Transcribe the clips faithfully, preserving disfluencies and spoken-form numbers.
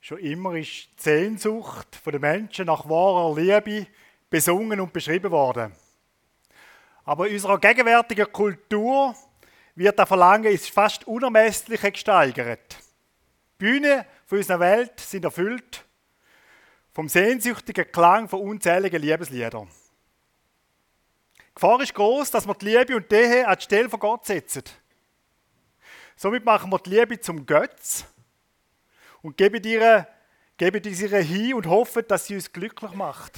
Schon immer ist die Sehnsucht der Menschen nach wahrer Liebe besungen und beschrieben worden. Aber in unserer gegenwärtigen Kultur wird das Verlangen ins fast Unermessliche gesteigert. Die Bühnen von unserer Welt sind erfüllt vom sehnsüchtigen Klang von unzähligen Liebesliedern. Die Gefahr ist groß, dass wir die Liebe und die Ehe an die Stelle von Gott setzen. Somit machen wir die Liebe zum Götz und geben ihr, geben ihr hin und hoffen, dass sie uns glücklich macht.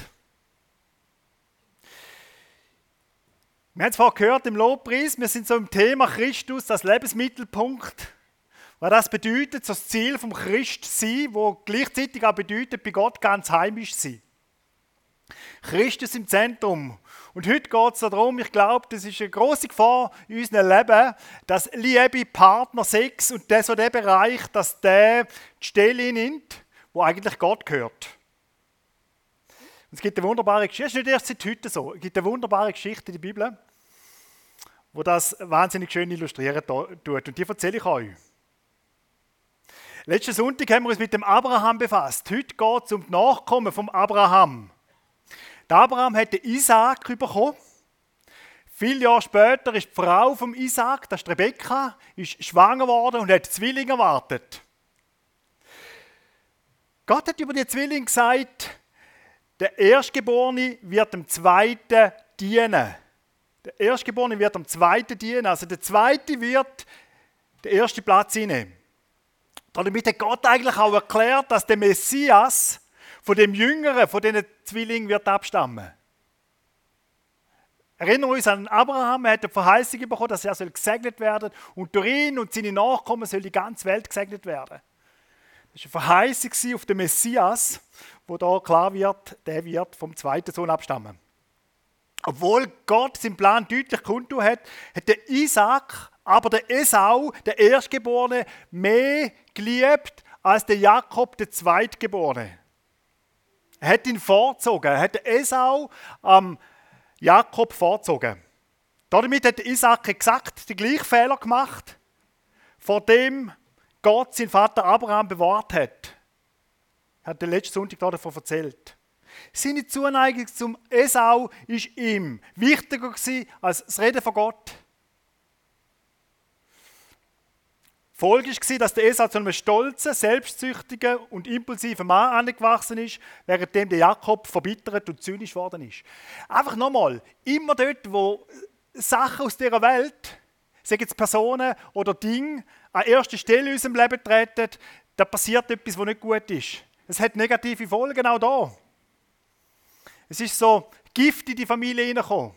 Wir haben es vorhin gehört im Lobpreis, wir sind so im Thema Christus, das Lebensmittelpunkt. Was das bedeutet, so das Ziel vom Christsein, wo gleichzeitig auch bedeutet, bei Gott ganz heimisch sein. Christus im Zentrum. Und heute geht es darum, ich glaube, das ist eine grosse Gefahr in unserem Leben, dass Liebe, Partner, Sex und das so der Bereich, dass der die Stelle nimmt, wo eigentlich Gott gehört. Und es gibt eine wunderbare Geschichte, das ist nicht erst seit heute so, es gibt eine wunderbare Geschichte in der Bibel, wo das wahnsinnig schön illustrieren tut. Und die erzähle ich euch. Letzten Sonntag haben wir uns mit dem Abraham befasst. Heute geht es um die Nachkommen vom Abraham. Der Abraham hat den Isaak bekommen. Viele Jahre später ist die Frau vom Isaak, das ist Rebekka, ist schwanger geworden und hat Zwillinge erwartet. Gott hat über die Zwillinge gesagt, der Erstgeborene wird dem Zweiten dienen. Der Erstgeborene wird dem Zweiten dienen. Also der Zweite wird den ersten Platz einnehmen. Damit hat Gott eigentlich auch erklärt, dass der Messias von dem Jüngeren, von diesen Zwillingen wird abstammen. Erinnern wir uns an Abraham, er hat eine Verheißung bekommen, dass er gesegnet werden soll und durch ihn und seine Nachkommen soll die ganze Welt gesegnet werden. Das war eine Verheißung auf den Messias, wo da klar wird, der wird vom zweiten Sohn abstammen. Obwohl Gott seinen Plan deutlich kundtun hat, hat der Isaak, aber der Esau, der Erstgeborene, mehr geliebt als der Jakob, der Zweitgeborene. Er hat ihn vorgezogen, er hat den Esau am Jakob vorgezogen. Damit hat Isaak exakt den gleichen Fehler gemacht, vor dem Gott seinen Vater Abraham bewahrt hat. Er hat den letzten Sonntag davon erzählt. Seine Zuneigung zum Esau war ihm wichtiger als das Reden von Gott. Die Folge war, dass der Esau zu einem stolzen, selbstsüchtigen und impulsiven Mann angewachsen ist, währenddem der Jakob verbittert und zynisch geworden ist. Einfach nochmal, immer dort, wo Sachen aus dieser Welt, sagen es Personen oder Dinge, an erster Stelle in unserem Leben treten, da passiert etwas, was nicht gut ist. Es hat negative Folgen auch da. Es ist so Gift in die Familie hineingekommen.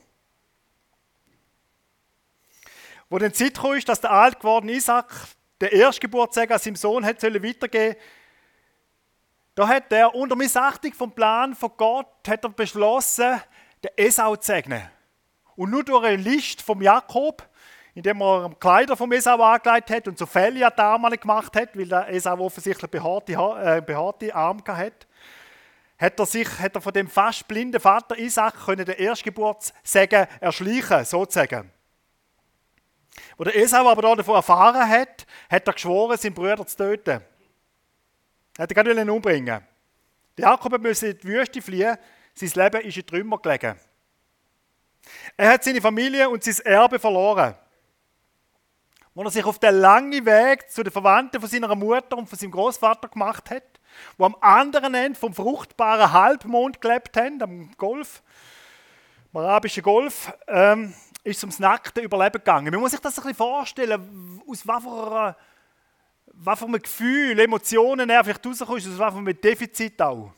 Wo dann die Zeit kam, dass der alt gewordene Isaak der Erstgeburtstag an seinem Sohn hat weitergeben sollen, da hat er unter Missachtung vom Plan von Gott hat er beschlossen, den Esau zu segnen. Und nur durch eine List vom Jakob, indem er Kleider vom Esau angelegt hat und so Felle an die Arme gemacht hat, weil der Esau offensichtlich behaarte, äh, behaarte Arme hatte, hat er sich, hat er von dem fast blinden Vater Isaak können den Erstgeburtssegen erschleichen, sozusagen. Als der Esau aber davon erfahren hat, hat er geschworen, seinen Bruder zu töten. Er wollte ihn umbringen. Der Jakob musste in die Wüste fliehen, sein Leben ist in Trümmer gelegen. Er hat seine Familie und sein Erbe verloren. Als er sich auf den langen Weg zu den Verwandten von seiner Mutter und von seinem Großvater gemacht hat, die am anderen Ende vom fruchtbaren Halbmond gelebt haben, am Golf, am arabischen Golf, ähm, ist es ums nackte Überleben gegangen. Man muss sich das ein bisschen vorstellen, aus was für, was für einem Gefühl, Emotionen er vielleicht rauskommt, aus was für einem Defizit auch.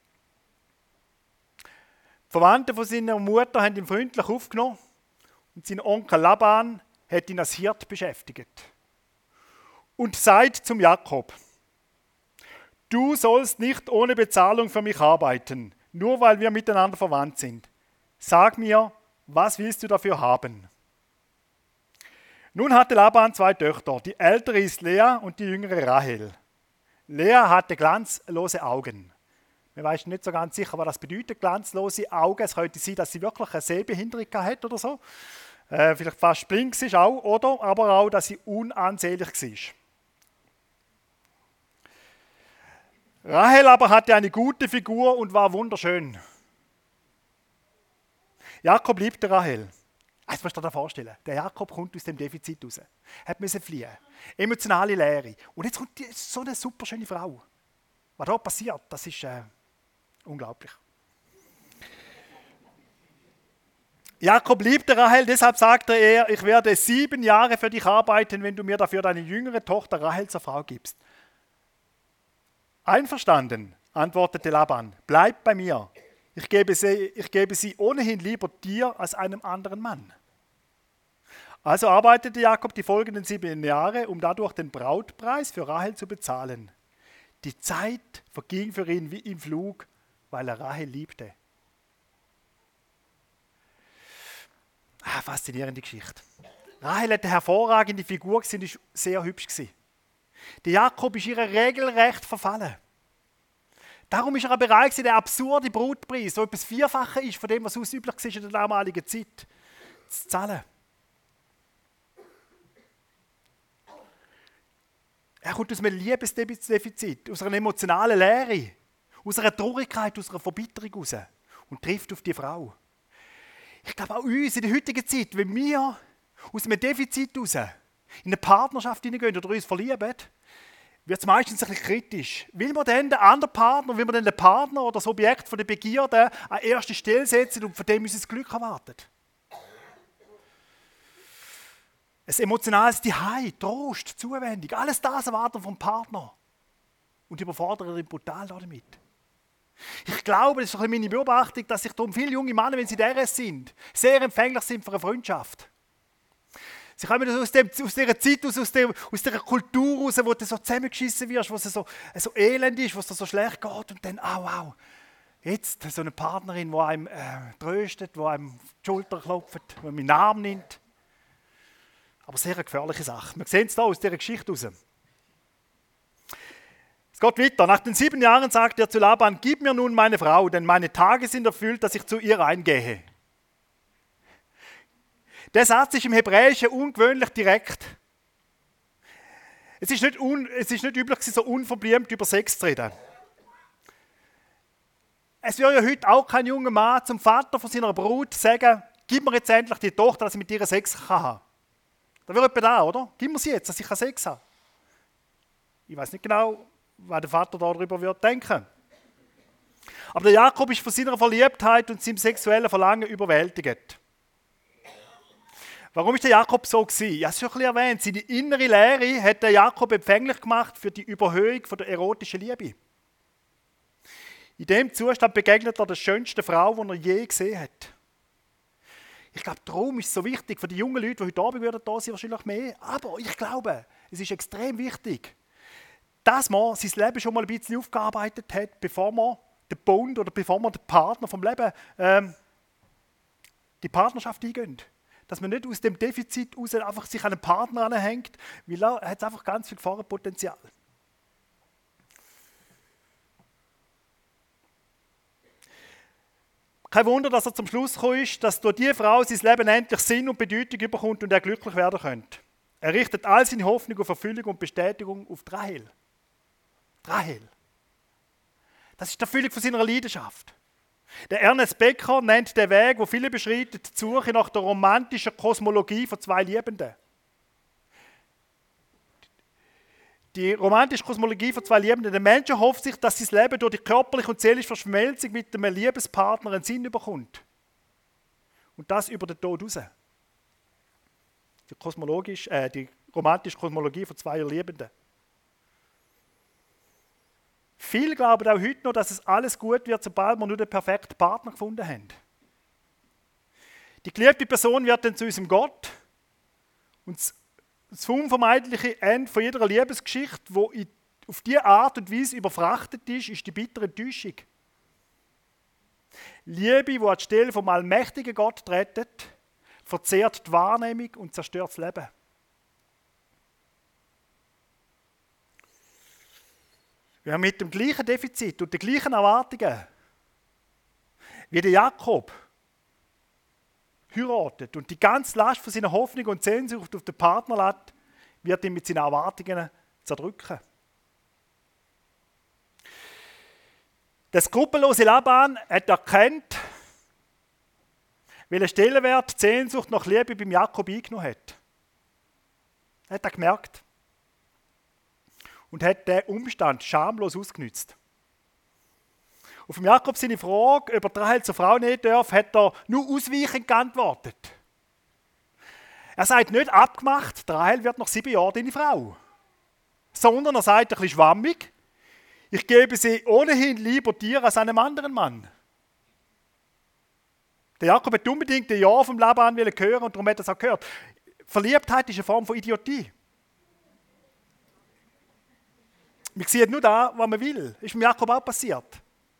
Die Verwandten von seiner Mutter haben ihn freundlich aufgenommen und sein Onkel Laban hat ihn als Hirt beschäftigt. Und sagt zum Jakob: Du sollst nicht ohne Bezahlung für mich arbeiten, nur weil wir miteinander verwandt sind. Sag mir, was willst du dafür haben? Nun hatte Laban zwei Töchter. Die ältere ist Lea und die jüngere Rahel. Lea hatte glanzlose Augen. Man weiß nicht so ganz sicher, was das bedeutet, glanzlose Augen. Es könnte sein, dass sie wirklich eine Sehbehinderung hat oder so. Äh, vielleicht fast blind war auch, oder? Aber auch, dass sie unansehnlich war. Rahel aber hatte eine gute Figur und war wunderschön. Jakob liebte Rahel. Jetzt musst du dir das vorstellen. Der Jakob kommt aus dem Defizit raus. Hat müssen fliehen. Emotionale Leere. Und jetzt kommt die, so eine super schöne Frau. Was da passiert, das ist äh, unglaublich. Jakob liebte Rahel, deshalb sagte er, ich werde sieben Jahre für dich arbeiten, wenn du mir dafür deine jüngere Tochter Rahel zur Frau gibst. Einverstanden, antwortete Laban, bleib bei mir. Ich gebe, sie, ich gebe sie ohnehin lieber dir als einem anderen Mann. Also arbeitete Jakob die folgenden sieben Jahre, um dadurch den Brautpreis für Rahel zu bezahlen. Die Zeit verging für ihn wie im Flug, weil er Rahel liebte. Ah, faszinierende Geschichte. Rahel hatte eine hervorragende Figur und war sehr hübsch. Der Jakob ist ihr regelrecht verfallen. Darum ist er bereit, den absurden Brutpreis, so etwas Vierfache ist von dem, was üblich war in der damaligen Zeit, zu zahlen. Er kommt aus einem Liebesdefizit, aus einer emotionalen Leere, aus einer Traurigkeit, aus einer Verbitterung raus und trifft auf die Frau. Ich glaube auch uns in der heutigen Zeit, wenn wir aus einem Defizit raus in eine Partnerschaft hineingehen oder uns verlieben, wird es meistens ein bisschen kritisch. Will man dann den anderen Partner, will man dann den Partner oder das Objekt von der Begierde an erste Stelle setzen und von dem unser Glück erwartet? Ein emotionales Zuhause, Trost, Zuwendung, alles das erwarten vom Partner und überfordern ihn brutal damit. Ich glaube, das ist ein bisschen meine Beobachtung, dass sich darum viele junge Männer, wenn sie D R S sind, sehr empfänglich sind für eine Freundschaft. Sie kommen aus, dem, aus dieser Zeit, aus, aus, der, aus dieser Kultur raus, wo du so zusammengeschissen wirst, wo es so, so elend ist, wo es dir so schlecht geht und dann, au, au, jetzt so eine Partnerin, die einem äh, tröstet, die einem auf die Schulter klopft, die einem in den Arm nimmt. Aber sehr eine gefährliche Sache. Wir sehen es hier aus dieser Geschichte raus. Es geht weiter. Nach den sieben Jahren sagt er zu Laban, gib mir nun meine Frau, denn meine Tage sind erfüllt, dass ich zu ihr eingehe. Der Satz ist im Hebräischen ungewöhnlich direkt. Es ist nicht, un, es ist nicht üblich, so unverblümt über Sex zu reden. Es würde ja heute auch kein junger Mann zum Vater von seiner Brut sagen, gib mir jetzt endlich die Tochter, dass ich mit ihr Sex haben kann. Da wäre jemand da, oder? Gib mir sie jetzt, dass ich Sex haben kann. Ich weiß nicht genau, was der Vater darüber wird denken. Aber der Jakob ist von seiner Verliebtheit und seinem sexuellen Verlangen überwältigt. Warum ist der Jakob so gewesen? Ja, es ist schon ein bisschen erwähnt. Seine innere Lehre hat der Jakob empfänglich gemacht für die Überhöhung von der erotischen Liebe. In dem Zustand begegnet er der schönsten Frau, die er je gesehen hat. Ich glaube, darum ist es so wichtig für die jungen Leute, die heute Abend würden da sind, wahrscheinlich mehr. Aber ich glaube, es ist extrem wichtig, dass man sein Leben schon mal ein bisschen aufgearbeitet hat, bevor man den Bund oder bevor man den Partner vom Leben ähm, die Partnerschaft eingeht. Dass man nicht aus dem Defizit raus einfach sich an einen Partner anhängt, weil er hat einfach ganz viel Gefahrenpotenzial. Kein Wunder, dass er zum Schluss gekommen ist, dass durch diese Frau sein Leben endlich Sinn und Bedeutung bekommt und er glücklich werden könnte. Er richtet all seine Hoffnung auf Erfüllung und Bestätigung auf Rahel. Rahel. Das ist die Erfüllung von seiner Leidenschaft. Der Ernest Becker nennt den Weg, wo viele beschreiten, die Suche nach der romantischen Kosmologie von zwei Liebenden. Die romantische Kosmologie von zwei Liebenden. Der Mensch hofft sich, dass sein Leben durch die körperliche und seelische Verschmelzung mit einem Liebespartner einen Sinn bekommt. Und das über den Tod raus. Die, kosmologisch, äh, die romantische Kosmologie von zwei Liebenden. Viele glauben auch heute noch, dass es alles gut wird, sobald wir nur den perfekten Partner gefunden haben. Die geliebte Person wird dann zu unserem Gott und das unvermeidliche Ende von jeder Liebesgeschichte, die auf diese Art und Weise überfrachtet ist, ist die bittere Enttäuschung. Liebe, die an die Stelle vom allmächtigen Gott tritt, verzehrt die Wahrnehmung und zerstört das Leben. Wir haben mit dem gleichen Defizit und den gleichen Erwartungen wie der Jakob heiratet und die ganze Last von seiner Hoffnung und Sehnsucht auf den Partner lässt, wird ihn mit seinen Erwartungen zerdrücken. Der skrupellose Laban hat erkannt, welchen Stellenwert die Sehnsucht nach Liebe beim Jakob eingenommen hat. Er hat das gemerkt und hat den Umstand schamlos ausgenutzt. Auf Jakob seine Frage, ob er Rahel zur Frau nehmen darf, hat er nur ausweichend geantwortet. Er sagt nicht abgemacht, Rahel wird nach sieben Jahren deine Frau. Sondern er sagt ein bisschen schwammig, ich gebe sie ohnehin lieber dir als einem anderen Mann. Der Jakob hat unbedingt ein Ja vom Laban hören und darum hat er es auch gehört. Verliebtheit ist eine Form von Idiotie. Man sieht nur da, was man will. Das ist mit Jakob auch passiert.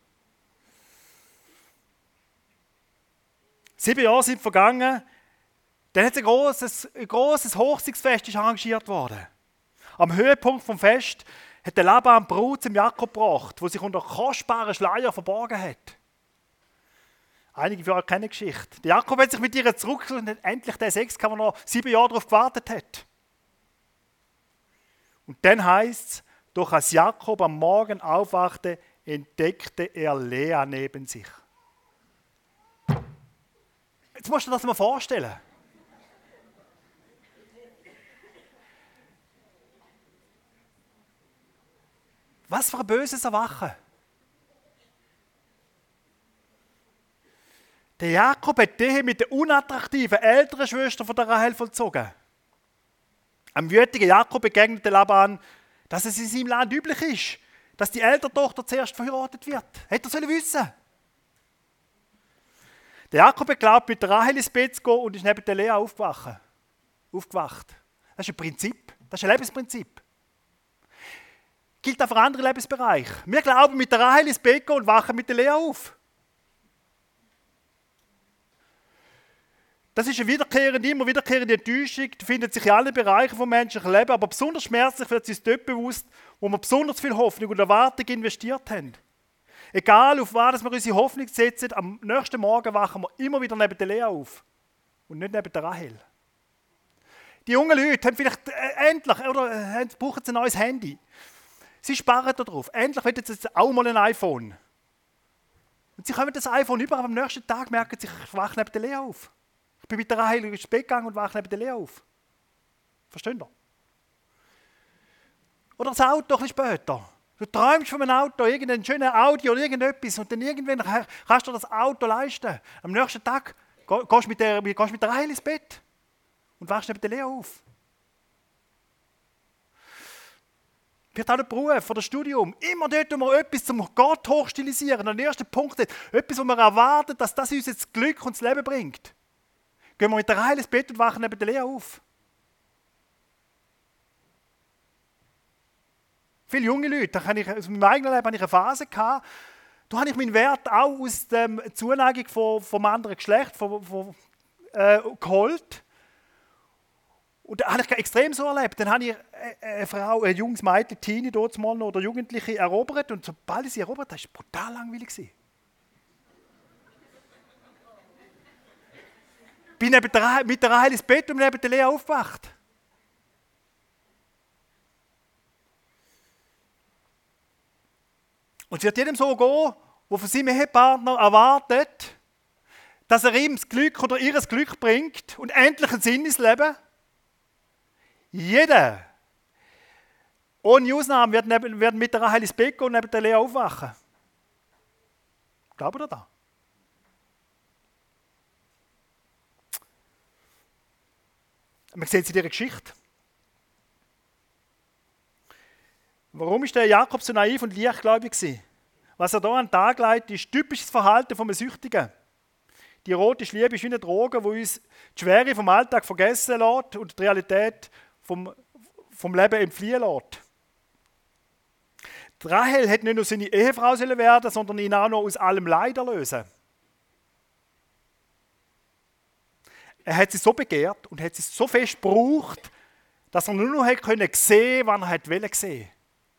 Sieben Jahre sind vergangen, dann hat ein grosses, ein grosses Hochzeitsfest arrangiert worden. Am Höhepunkt vom Fest hat der Laban die Brut zum Jakob gebracht, wo sich unter kostbaren Schleier verborgen hat. Einige von euch kennen die Geschichte. Der Jakob hat sich mit ihr zurück und hat endlich den Sex gehabt, wo er noch sieben Jahre darauf gewartet hat. Und dann heisst es, doch als Jakob am Morgen aufwachte, entdeckte er Lea neben sich. Jetzt musst du dir das mal vorstellen. Was für ein böses Erwachen. Der Jakob hat die mit der unattraktiven älteren Schwester von der Rahel vollzogen. Am wütigen Jakob begegnete Laban, dass es in seinem Land üblich ist, dass die ältere Tochter zuerst verheiratet wird. Hätte er sollen wissen. Der Jakob hat geglaubt, mit der Rahel ins Bett zu gehen und ist neben der Lea aufgewacht. aufgewacht. Das ist ein Prinzip, das ist ein Lebensprinzip. Gilt auch für andere Lebensbereiche. Wir glauben, mit der Rahel ins Bett gehen und wachen mit der Lea auf. Das ist eine wiederkehrende, immer wiederkehrende Enttäuschung, die findet sich in allen Bereichen des menschlichen Lebens, aber besonders schmerzlich wird es uns dort bewusst, wo wir besonders viel Hoffnung und Erwartung investiert haben. Egal auf was wir unsere Hoffnung setzen, am nächsten Morgen wachen wir immer wieder neben der Lea auf und nicht neben der Rahel. Die jungen Leute haben vielleicht äh, endlich oder äh, brauchen ein neues Handy. Sie sparen darauf. Endlich wollen sie jetzt auch mal ein iPhone. Und sie kommen das iPhone über, aber am nächsten Tag merken sie, ich wache neben der Lea auf. Ich bin mit der Rahel ins Bett gegangen und wache neben der Lea auf. Versteht ihr? Oder das Auto ein bisschen später. Du träumst von einem Auto, irgendein schönes Audi oder irgendetwas und dann irgendwann kannst du das Auto leisten. Am nächsten Tag gehst du mit der, gehst mit der Rahel ins Bett und wachst neben der Lea auf. Wird auch der Beruf oder das Studium. Immer dort, wo wir etwas zum Gott hochstilisieren. Der erste Punkt ist, etwas, wo wir erwarten, dass das uns jetzt Glück und das Leben bringt. Gehen wir mit der Rahel ins Bett und wachen neben der Lea auf. Viele junge Leute, da kann ich, also in meinem eigenen Leben hatte ich eine Phase, gehabt, da habe ich meinen Wert auch aus der Zuneigung von, vom anderen Geschlecht von, von, äh, geholt. Und das habe ich extrem so erlebt. Dann habe ich eine Frau, ein junges Mädchen, Teenie dort mal noch, oder Jugendliche erobert. Und sobald ich sie erobert habe, war es brutal langweilig. Ich bin neben der, mit der Rahel ins Bett und neben der Lea aufgewacht. Und es wird jedem so gehen, der von seinem Ehepartner erwartet, dass er ihm das Glück oder ihr das Glück bringt und endlich einen Sinn ins Leben. Jeder, ohne Ausnahme, wird, neben, wird mit der Rahel ins Bett gehen und neben der Lea aufwachen. Glaubt ihr das? Man sieht es in dieser Geschichte. Warum ist der Jakob so naiv und leichtgläubig gewesen? Was er hier an den Tag legt, ist typisches Verhalten von einem Süchtigen. Die erotische Liebe ist wie eine Droge, die uns die Schwere vom Alltag vergessen lässt und die Realität vom, vom Leben entfliehen lässt. Die Rahel hätte nicht nur seine Ehefrau werden, sondern ihn auch noch aus allem Leid erlösen. Er hat sie so begehrt und hat sie so fest gebraucht, dass er nur noch sehen konnte, was er hat sehen.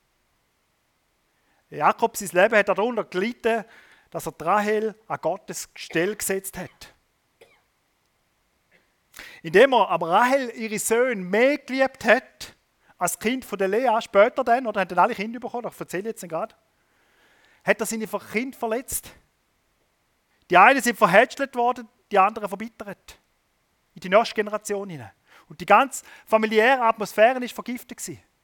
Jakob, sein Leben hat darunter gelitten, dass er die Rahel an Gottes Stelle gesetzt hat. Indem er aber Rahel ihre Söhne mehr geliebt hat, als Kind von der Lea, später dann, oder haben dann alle Kinder bekommen, ich erzähle jetzt gerade, hat er seine Kinder verletzt. Die einen sind verhätschelt worden, die anderen verbittert. In die nächste Generation hinein. Und die ganze familiäre Atmosphäre war vergiftet.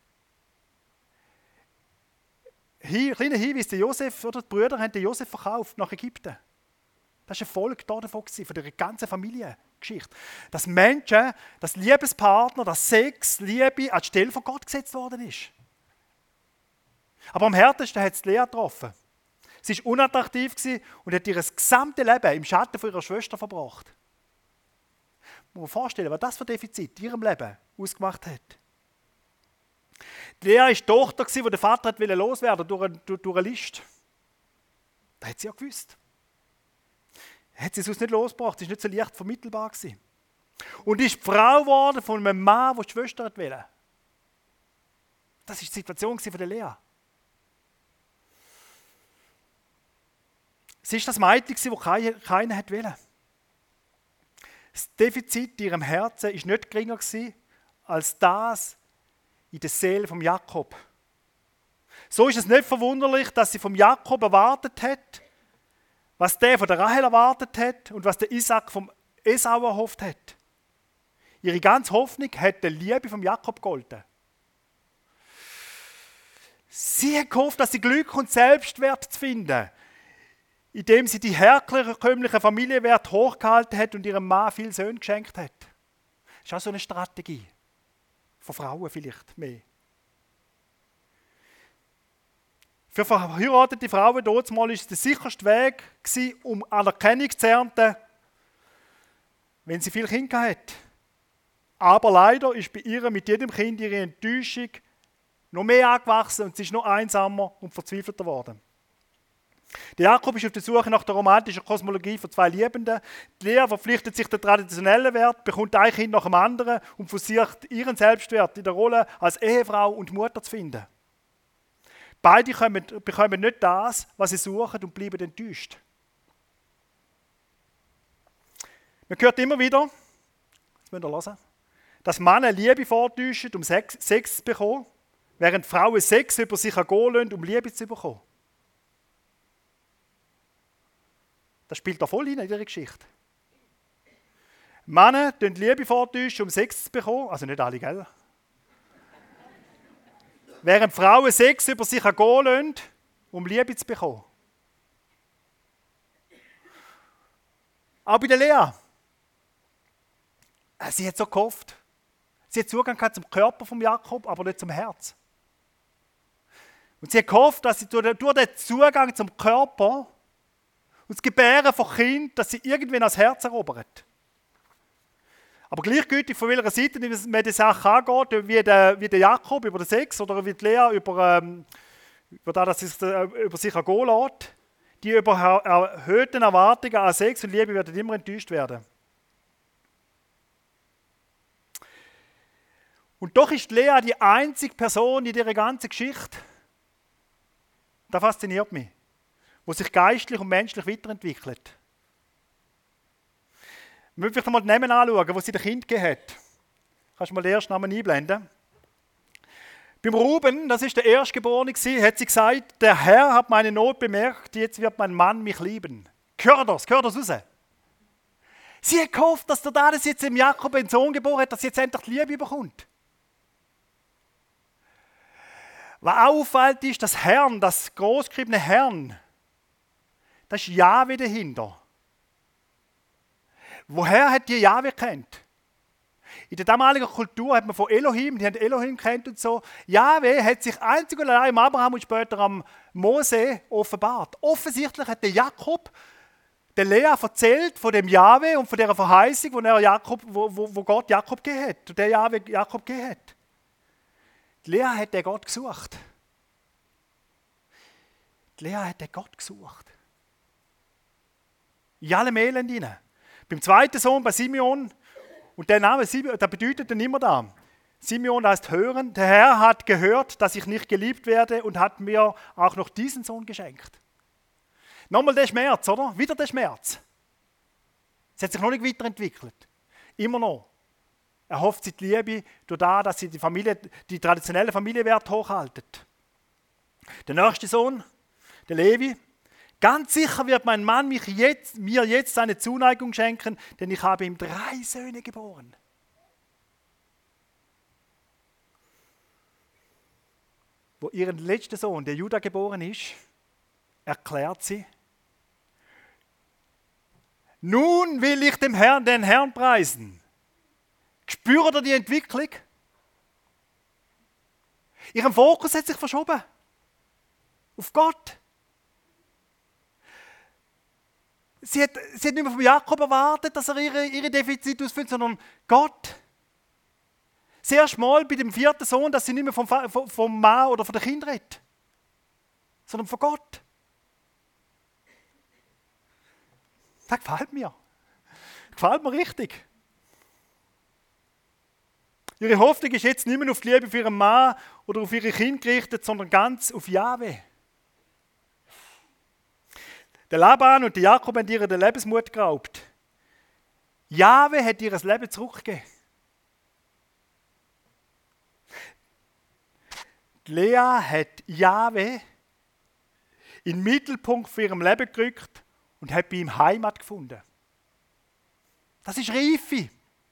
Hier, kleiner Hinweis, der Josef oder die Brüder haben den Josef verkauft nach Ägypten. Das war ein Volk davon, von der ganzen Familiengeschichte. Dass Menschen, dass Liebespartner, dass Sex, Liebe an die Stelle von Gott gesetzt worden ist. Aber am härtesten hat es Lea getroffen. Sie war unattraktiv und hat ihr gesamtes Leben im Schatten von ihrer Schwester verbracht. Man muss sich vorstellen, was das für Defizit in ihrem Leben ausgemacht hat. Die Lea war die Tochter, die der Vater loswerden wollte durch, durch eine List. Das hat sie ja gewusst. Hat sie sonst nicht losgebracht, sie war nicht so leicht vermittelbar gewesen. Und ist die Frau geworden von einem Mann, der die Schwester wollte. Das war die Situation von der Lea. Sie war das Mädchen, das keiner wollte. Das Defizit in ihrem Herzen war nicht geringer als das in der Seele von Jakob. So ist es nicht verwunderlich, dass sie vom Jakob erwartet hat, was der von der Rahel erwartet hat und was der Isaac vom Esau erhofft hat. Ihre ganze Hoffnung hat der Liebe vom Jakob gegolten. Sie hat gehofft, dass sie Glück und Selbstwert zu finden, indem sie die herkömmliche Familienwert hochgehalten hat und ihrem Mann viele Söhne geschenkt hat. Das ist auch so eine Strategie. Von Frauen vielleicht mehr. Für verheiratete Frauen damals war es der sicherste Weg, um Anerkennung zu ernten, wenn sie viele Kinder hatten. Aber leider ist bei ihr mit jedem Kind ihre Enttäuschung noch mehr angewachsen und sie ist noch einsamer und verzweifelter geworden. Der Jakob ist auf der Suche nach der romantischen Kosmologie von zwei Liebenden. Die Lea verpflichtet sich der traditionellen Wert, bekommt ein Kind nach dem anderen und versucht, ihren Selbstwert in der Rolle als Ehefrau und Mutter zu finden. Beide bekommen nicht das, was sie suchen und bleiben enttäuscht. Man hört immer wieder, das müsst ihr hören, dass Männer Liebe vortäuschen, um Sex, Sex zu bekommen, während Frauen Sex über sich ergehen lassen, um Liebe zu bekommen. Das spielt da voll rein in dieser Geschichte. Männer täuschen Liebe vortäuschen, um Sex zu bekommen, also nicht alle, gell? Während Frauen Sex über sich ergehen lassen, um Liebe zu bekommen. Auch bei der Lea. Sie hat so gehofft. Sie hat Zugang gehabt zum Körper von Jakob, aber nicht zum Herz. Und sie hat gehofft, dass sie durch den Zugang zum Körper und das Gebären von Kind, dass sie irgendwann das Herz erobert. Aber gleichgültig von welcher Seite man die Sache angeht, wie der, wie der Jakob über den Sex oder wie die Lea über, ähm, über das, dass sie äh, über sich ergehen lässt, die über erhöhten Erwartungen an Sex und Liebe werden immer enttäuscht werden. Und doch ist Lea die einzige Person in dieser ganzen Geschichte, das fasziniert mich, die sich geistlich und menschlich weiterentwickelt. Wir müssen vielleicht einmal die Namen anschauen, die sie dem Kind gegeben hat. Kannst du mal den ersten Namen einblenden? Beim Ruben, das ist der Erstgeborene, hat sie gesagt, der Herr hat meine Not bemerkt, jetzt wird mein Mann mich lieben. Hört das, hört das raus. Sie hat gehofft, dass der da das jetzt im Jakob einen Sohn geboren hat, dass sie jetzt endlich die Liebe bekommt. Was auffällt ist, das Herrn, das großgeschriebene Herrn, das ist Jahwe dahinter. Woher hat die Jahwe gekannt? In der damaligen Kultur hat man von Elohim, die haben Elohim gekannt und so. Jahwe hat sich einzig und allein am Abraham und später am Mose offenbart. Offensichtlich hat der Jakob der Lea erzählt von dem Jahwe und von der Verheißung, wo, er Jakob, wo, wo, wo Gott Jakob gegeben hat, und der Jahwe Jakob gegeben hat. Die Lea hat den Gott gesucht. Die Lea hat den Gott gesucht. In allem Elend hinein. Beim zweiten Sohn, bei Simeon, und der Name Simeon, das bedeutet dann immer da. Simeon heißt hören. Der Herr hat gehört, dass ich nicht geliebt werde und hat mir auch noch diesen Sohn geschenkt. Nochmal der Schmerz, oder? Wieder der Schmerz. Sie hat sich noch nicht weiterentwickelt. Immer noch. Er hofft sie die Liebe durch das, dass sie die, Familie, die traditionellen Familienwerte hochhalten. Der nächste Sohn, der Levi, ganz sicher wird mein Mann mich jetzt, mir jetzt seine Zuneigung schenken, denn ich habe ihm drei Söhne geboren. Wo ihren letzten Sohn, der Judah, geboren ist, erklärt sie: Nun will ich dem Herrn, den Herrn preisen. Spürt ihr die Entwicklung? Ihren Fokus hat sich verschoben. Auf Gott. Sie hat, sie hat nicht mehr von Jakob erwartet, dass er ihre, ihre Defizite ausfüllt, sondern Gott. Zuerst mal bei dem vierten Sohn, dass sie nicht mehr vom, vom, vom Mann oder von den Kindern redet, sondern von Gott. Das gefällt mir. Das gefällt mir richtig. Ihre Hoffnung ist jetzt nicht mehr auf die Liebe für ihren Mann oder auf ihre Kinder gerichtet, sondern ganz auf Jahwe. Der Laban und der Jakob haben ihr den Lebensmut geraubt. Jahwe hat ihr das Leben zurückgegeben. Lea hat Jahwe in den Mittelpunkt für ihrem Leben gerückt und hat bei ihm Heimat gefunden. Das ist Reife.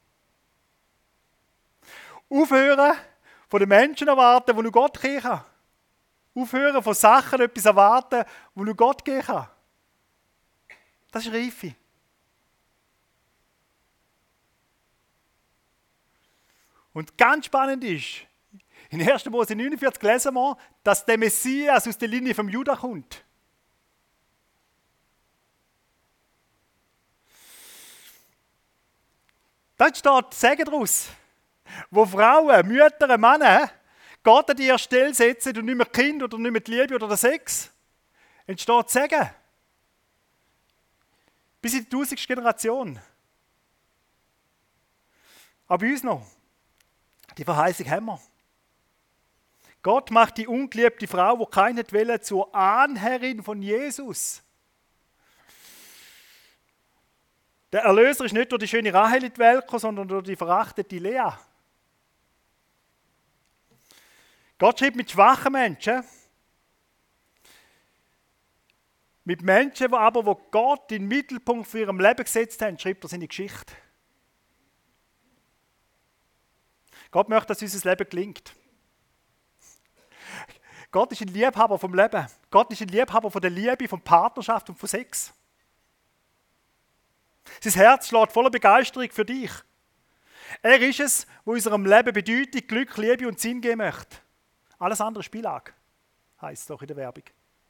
Aufhören von den Menschen erwarten, die nur Gott geben kann. Aufhören von Sachen etwas erwarten, die nur Gott geben kann. Das ist Reife. Und ganz spannend ist, in erster Mose neunundvierzig lesen wir, dass der Messias aus der Linie vom Judah kommt. Da steht Segen daraus, wo Frauen, Mütter, Männer Gott an die erste Stelle setzen und nicht mehr die Kinder oder nicht mehr die Liebe oder der Sex, entsteht Segen. Bis in die tausendste Generation. Aber bei uns noch. Die Verheißung haben wir. Gott macht die ungeliebte Frau, die keine will, zur Ahnherrin von Jesus. Der Erlöser ist nicht durch die schöne Rahel in die Welt gekommen, sondern durch die verachtete Lea. Gott schreibt mit schwachen Menschen, mit Menschen, die aber wo Gott in den Mittelpunkt für ihrem Leben gesetzt haben, schreibt er seine Geschichte. Gott möchte, dass unser Leben gelingt. Gott ist ein Liebhaber vom Leben. Gott ist ein Liebhaber von der Liebe, von Partnerschaft und von Sex. Sein Herz schlägt voller Begeisterung für dich. Er ist es, wo unserem Leben Bedeutung, Glück, Liebe und Sinn geben möchte. Alles andere ist Beilage, heisst es doch in der Werbung.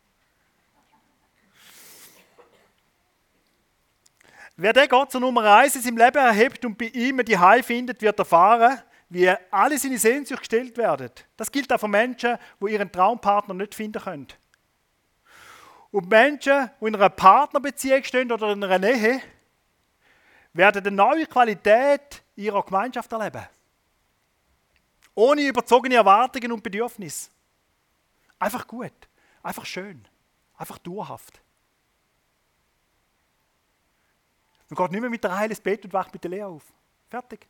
Wer den Gott zur Nummer eins in seinem Leben erhebt und bei ihm die Heil findet, wird erfahren, wie alle seine Sehnsucht gestellt werden. Das gilt auch für Menschen, die ihren Traumpartner nicht finden können. Und Menschen, die in einer Partnerbeziehung stehen oder in einer Nähe, werden eine neue Qualität ihrer Gemeinschaft erleben. Ohne überzogene Erwartungen und Bedürfnisse. Einfach gut, einfach schön, einfach dauerhaft. Man geht nicht mehr mit der Heil ins Bett und wacht mit der Lea auf. Fertig.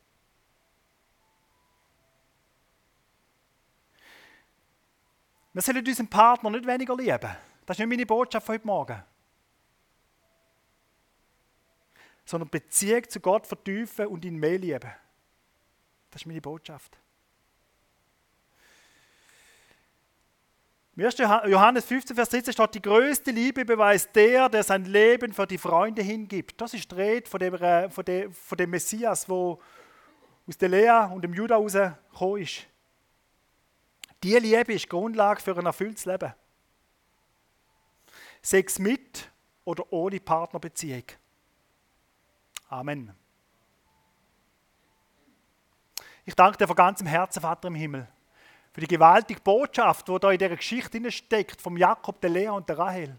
Wir sollen unseren Partner nicht weniger lieben. Das ist nicht meine Botschaft von heute Morgen. Sondern die Beziehung zu Gott vertiefen und ihn mehr lieben. Das ist meine Botschaft. Im ersten Johannes fünfzehn, Vers dreizehn steht, die größte Liebe beweist der, der sein Leben für die Freunde hingibt. Das ist die Rede von dem, von dem, von dem Messias, der aus der Lea und dem Judah rausgekommen ist. Diese Liebe ist die Grundlage für ein erfülltes Leben. Sex mit oder ohne Partnerbeziehung. Amen. Ich danke dir von ganzem Herzen, Vater im Himmel, für die gewaltige Botschaft, die da in dieser Geschichte steckt, vom Jakob, der Lea und der Rahel.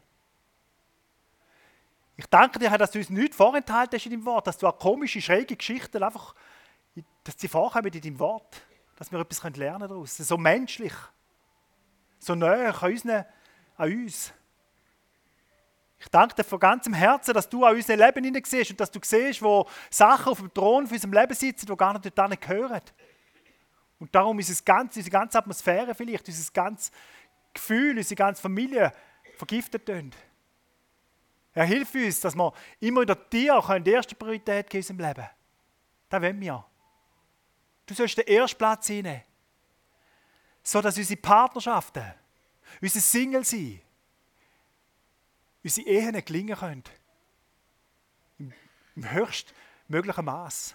Ich danke dir, dass du uns nichts vorenthalten hast in deinem Wort, dass du eine komische, schräge Geschichten einfach, dass sie vorkommen in deinem Wort, dass wir etwas lernen daraus. So menschlich, so näher an, unseren, an uns. Ich danke dir von ganzem Herzen, dass du an unser Leben hinein siehst und dass du siehst, wo Sachen auf dem Thron von unserem Leben sitzen, die gar nicht dort gehören. Und darum ist es ganz, unsere ganze Atmosphäre vielleicht, unser ganzes Gefühl, unsere ganze Familie vergiftet sind. Herr, hilf uns, dass wir immer wieder dir auch die erste Priorität geben in unserem Leben. Das wollen wir. Du sollst den ersten Platz einnehmen. So dass unsere Partnerschaften, unsere Single sein, unsere Ehen gelingen können. Im, im höchstmöglichen Maß.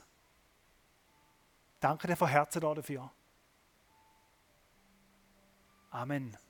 Danke dir von Herzen dafür. Amen.